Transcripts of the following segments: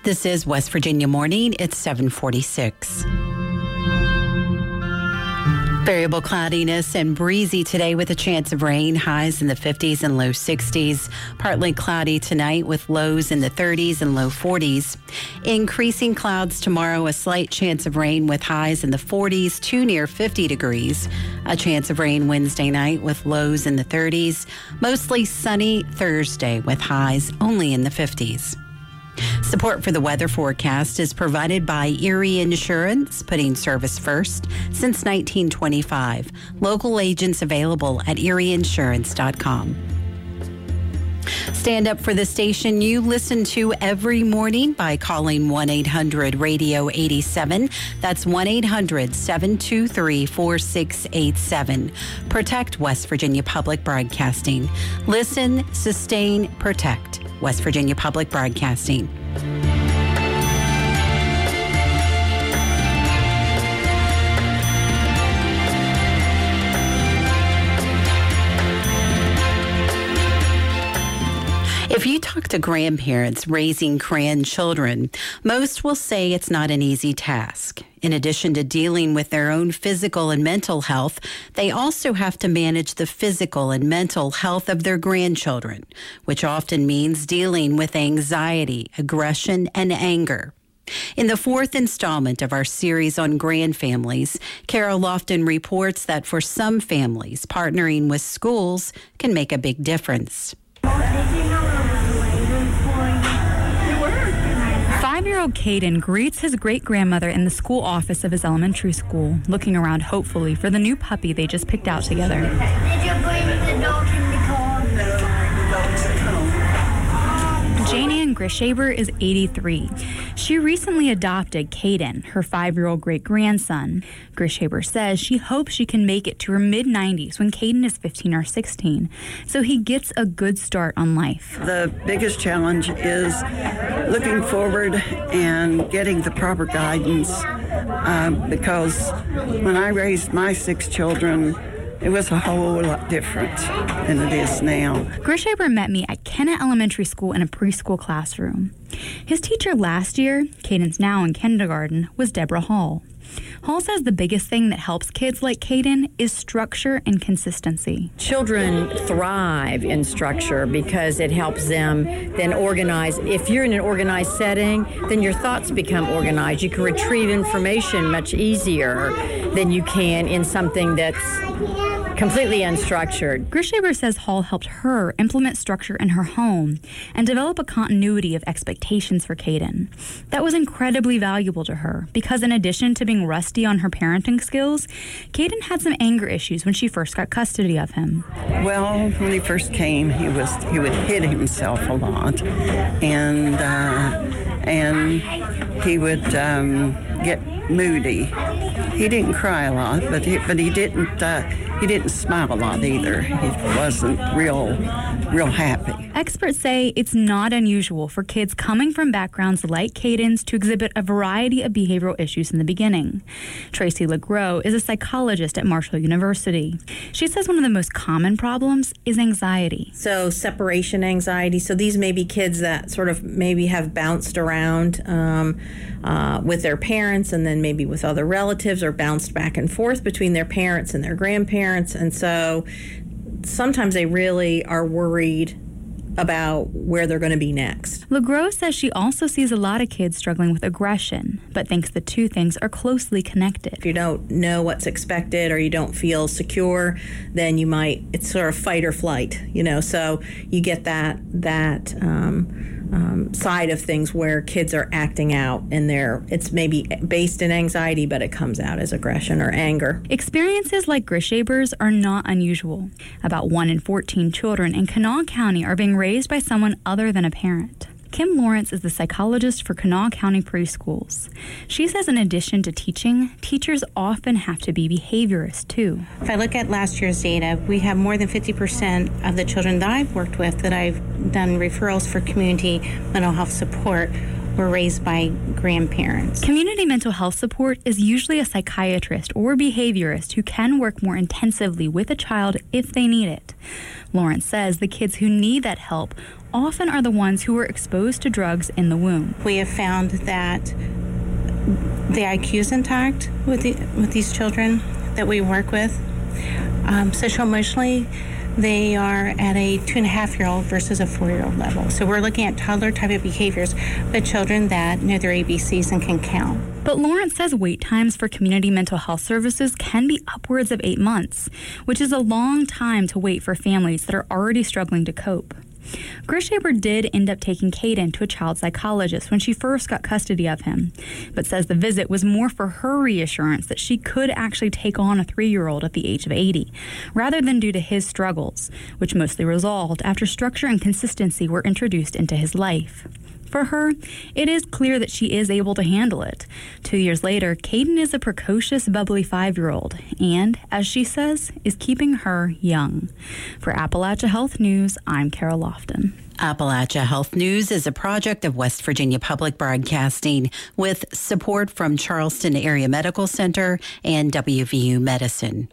This is West Virginia Morning. It's 7:46. Variable cloudiness and breezy today with a chance of rain, highs in the 50s and low 60s. Partly cloudy tonight with lows in the 30s and low 40s. Increasing clouds tomorrow, a slight chance of rain with highs in the 40s to near 50 degrees. A chance of rain Wednesday night with lows in the 30s. Mostly sunny Thursday with highs only in the 50s. Support for the weather forecast is provided by Erie Insurance, putting service first since 1925. Local agents available at erieinsurance.com. Stand up for the station you listen to every morning by calling 1-800-RADIO-87. That's 1-800-723-4687. Protect West Virginia Public Broadcasting. Listen, sustain, protect. West Virginia Public Broadcasting. If you talk to grandparents raising grandchildren, most will say it's not an easy task. In addition to dealing with their own physical and mental health, they also have to manage the physical and mental health of their grandchildren, which often means dealing with anxiety, aggression, and anger. In the fourth installment of our series on grandfamilies, Carol Lofton reports that for some families, partnering with schools can make a big difference. 5-year-old Caden greets his great-grandmother in the school office of his elementary school, looking around hopefully for the new puppy they just picked out together. Did you bring the dog in the car? No, the dog's at home. Janie Ann Grishaber is 83. She recently adopted Caden, her 5-year-old great-grandson. Grishaber says she hopes she can make it to her mid-90s when Caden is 15 or 16, so he gets a good start on life. The biggest challenge is looking forward and getting the proper guidance because when I raised my 6 children, it was a whole lot different than it is now. Grishaber met me at Kennett Elementary School in a preschool classroom. His teacher last year, Caden's now in kindergarten, was Deborah Hall. Hall says the biggest thing that helps kids like Caden is structure and consistency. Children thrive in structure because it helps them then organize. If you're in an organized setting, then your thoughts become organized. You can retrieve information much easier than you can in something that's completely unstructured. Grishaber says Hall helped her implement structure in her home and develop a continuity of expectations for Caden. That was incredibly valuable to her because in addition to being rusty on her parenting skills, Caden had some anger issues when she first got custody of him. Well, when he first came, he would hit himself a lot, and he would get moody. He didn't cry a lot, but he didn't smile a lot either. He wasn't real happy. Experts say it's not unusual for kids coming from backgrounds like Caden's to exhibit a variety of behavioral issues in the beginning. Tracy LeGros is a psychologist at Marshall University. She says one of the most common problems is anxiety. So separation anxiety. So these may be kids that sort of maybe have bounced around with their parents and then maybe with other relatives, or bounced back and forth between their parents and their grandparents. And so sometimes they really are worried about where they're going to be next. LeGros says she also sees a lot of kids struggling with aggression, but thinks the two things are closely connected. If you don't know what's expected or you don't feel secure, then it's sort of fight or flight, so you get that side of things where kids are acting out and it's maybe based in anxiety, but it comes out as aggression or anger. Experiences like Grishaber's are not unusual. About 1 in 14 children in Kanawha County are being raised by someone other than a parent. Kim Lawrence is the psychologist for Kanawha County Preschools. She says in addition to teaching, teachers often have to be behaviorists too. If I look at last year's data, we have more than 50% of the children that I've worked with that I've done referrals for community mental health support were raised by grandparents. Community mental health support is usually a psychiatrist or behaviorist who can work more intensively with a child if they need it. Lawrence says the kids who need that help often are the ones who were exposed to drugs in the womb. We have found that the IQ is intact with these children that we work with. Social emotionally, they are at a 2.5-year-old versus a 4-year-old level. So we're looking at toddler type of behaviors, but children that know their ABCs and can count. But Lawrence says wait times for community mental health services can be upwards of 8 months, which is a long time to wait for families that are already struggling to cope. Grishaber did end up taking Caden to a child psychologist when she first got custody of him, but says the visit was more for her reassurance that she could actually take on a 3-year-old at the age of 80, rather than due to his struggles, which mostly resolved after structure and consistency were introduced into his life. For her, it is clear that she is able to handle it. 2 years later, Caden is a precocious, bubbly 5-year-old and, as she says, is keeping her young. For Appalachia Health News, I'm Kara Lofton. Appalachia Health News is a project of West Virginia Public Broadcasting with support from Charleston Area Medical Center and WVU Medicine.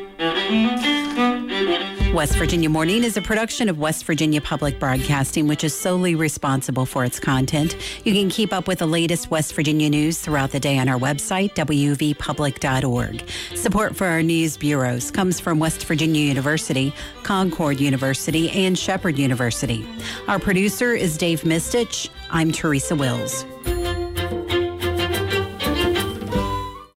West Virginia Morning is a production of West Virginia Public Broadcasting, which is solely responsible for its content. You can keep up with the latest West Virginia news throughout the day on our website, wvpublic.org. Support for our news bureaus comes from West Virginia University, Concord University, and Shepherd University. Our producer is Dave Mistich. I'm Teresa Wills.